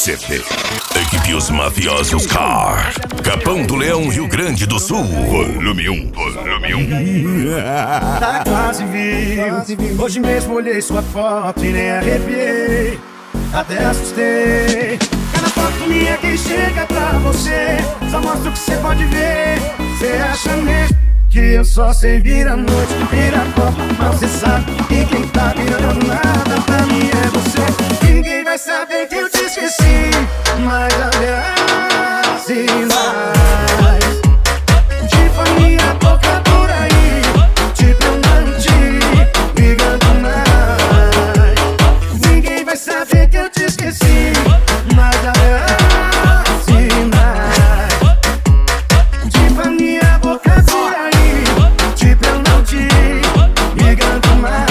CP. Equipe Os Mafiosos Car. Capão do Leão, Rio Grande do Sul. Volume 1, volume 1. Tá quase viu. Hoje mesmo olhei sua foto e nem arrepiei. Até assustei. Cada foto minha que chega pra você só mostra o que você pode ver. Você acha mesmo que eu só sei vir à noite, vira copo, mas você sabe que quem tá virando nada pra mim é você. Ninguém vai saber que eu te esqueci, mas haverá sinais de família boca por aí, tipo eu não te ligando mais. Ninguém vai saber que eu te esqueci, mas haverá sinais de família boca por aí, tipo eu não te ligando mais.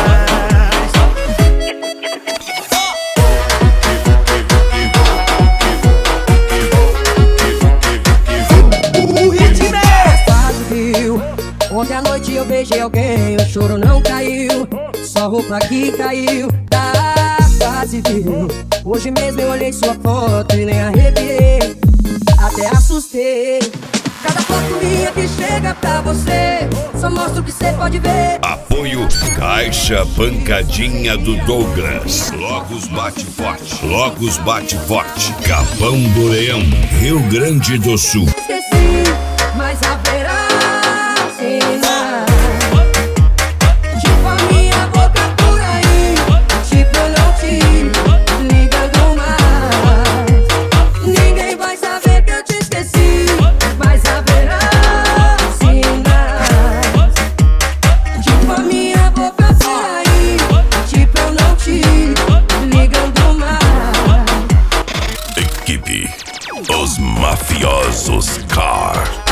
O ritmo é fácil, viu? Ontem à noite eu beijei alguém, o choro não caiu, só roupa que caiu. Tá quase, viu? Hoje mesmo eu olhei sua foto e nem arrepiei, até assustei. Cada foto minha que chega pra você só mostra o que você pode ver. Apoio Caixa Pancadinha do Douglas. Logos Bate Forte. Logos Bate Forte. Capão do Leão, Rio Grande do Sul. Esqueci, mas haverá sinais de família boca por aí, tipo eu não te ligando mais. Ninguém vai saber que eu te esqueci, mas haverá sinais de família boca por aí, tipo eu não te ligando mais. Equipe Os Mafiosos Car.